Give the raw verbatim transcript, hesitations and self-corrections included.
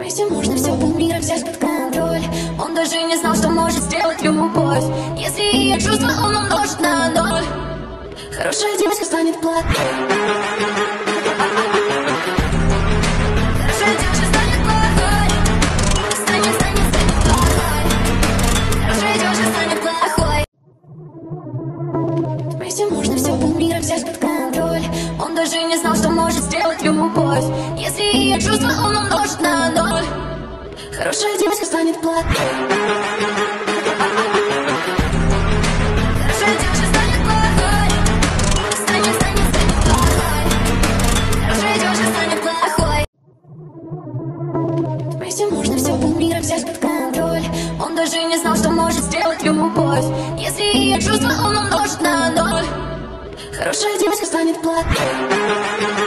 Вместе можно все полмира взять под контроль. Он даже не знал, что может сделать любовь. Если ее чувства он умножит на ноль, хорошая девочка станет плохой. Хорошая девочка станет плохой. Станет, станет, станет плохой. Хорошая девочка станет плохой. Вместе можно все полмира взять под контроль. Он даже не знал, что может сделать любовь. Если ее чувства он умножит на ноль, хорошая девочка станет плохой. Хорошая девочка станет плохой. Станет, станет, станет плохой. Хорошая девочка станет плохой. Вместе можно все полмира взять под контроль. Он даже не знал, что может сделать любовь. Если ее чувства он умножит на ноль, хорошая девочка станет плохой.